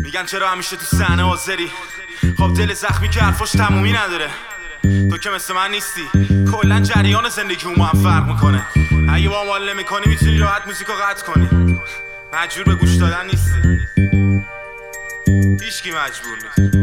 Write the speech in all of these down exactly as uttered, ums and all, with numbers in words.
میگن چرا همیشه تو صحنه حاضری. خب دل زخمی که حرفاش تمومی نداره. تو که مثل من نیستی، کلا جریان زندگی اون با هم فرق میکنه. اگه با هم حال نمیکنی میتونی راحت موزیکو قطع کنی. مجبور به گوش دادن نیستی، هیچکی مجبور نیست.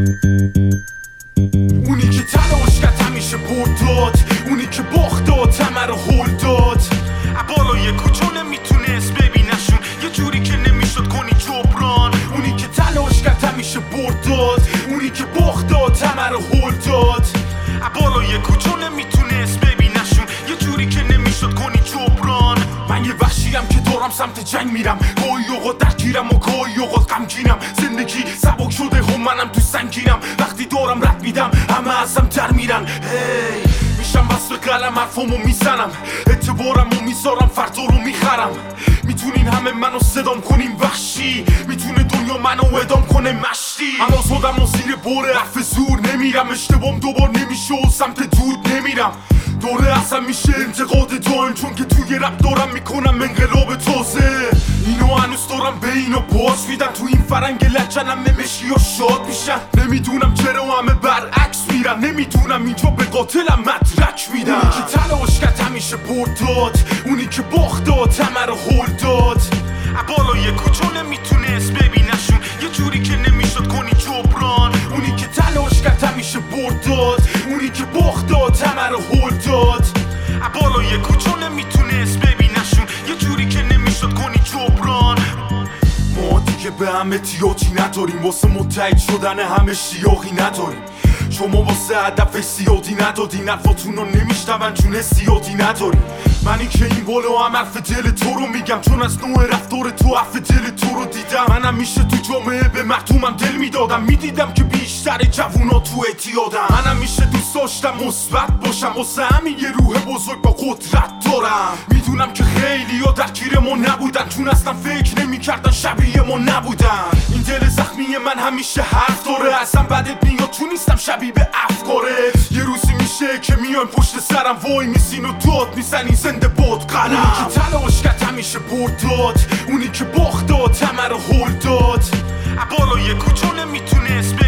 اونی که تلاش کرد همیشه برد داد، اونی که باخت داد همه رو هول داد. بالای کوچه نمیتونست ببینشون، یه جوری که نمیشد کنی جبران. اونی که تلاش کرد همیشه برد داد، اونی که باخت داد همه رو هول داد. بالای کوچه نمیتونست ببینشون، یه جوری که نمیشد کنی جبران. من یه وحشیم که دارم سمت جنگ میرم، گاهی اوقات درگیرم و گاهی اوقات غمگینم. زندگی سبک شده هم منم تو سنگینم، وقتی دارم رد میدم همه ازم در میرن. هی میشم بس به قلم حرفامو میزنم، اعتبارمو میذارم فردا رو میخرم. میتونین همه منو صدام کنیم وحشی، میتونه دنیا منو ادام کنه مشتی. من آزادم و زیر باره حرف زور نمیرم، اشتبام دوبار نمیشه و سمت دود نمیرم. دوره اصلا میشه انتقاد دایم، چون که توی رپ دارم میکنم انقلاب تازه. اینو هنوز دارم به اینو باز میدن، تو این فرنگ لجنم مشکی ها شاد میشن. نمیدونم چرا همه برعکس میرن، نمیدونم اینجا به قاتلم مدرک میدن. اونی که تلاش کرد همیشه برد داد، اونی که باخت داد همه رو هول داد. بالای کوچه نمیتونست ببینشون، یه جوری که نمیشد کنی جبران. اونی که تلاش کرد همیشه برد داد، اونی که باخت داد همه رو هول داد. بالای کوچه نمیتونست ببینشون، یه جوری که نمیشد کنی جبران. ما دیگه به هم احتیاجی نداریم، واسه متحد شدن همه شیاقی نداریم. شما واسه هدف زیادی ندادین، حرفاتون رو نمیشنون چون زیادی نداریم. منی که این بالا هم حرف دل تو رو میگم، چون از نوع رفتار تو حرف دل تو رو دیدم. من همیشه تو جامعه به مردمم دل میدادم، میدیدم که بیشتر جوونا تو اعتیادم. من همیشه دوست داشتم مثبت باشم، واسه همین یه روح بزرگ با قدرت دارم. میدونم که خیلی ها درگیر ما نبودن، چون اصلا فکر نمیکردن شبیه ما نبودن. این دل زخمی من همیشه حرف داره، اصلا بدت میاد چون نیستم شبیه به افکارت. یه روزی میشه که میایم پشت سرم وای میسین و داد میزنی زنده باد قلم. اونی که تلاش کرد همیشه برد داد، اونی که باخت داد همه رو هول داد. بالای کوچه نمیتونست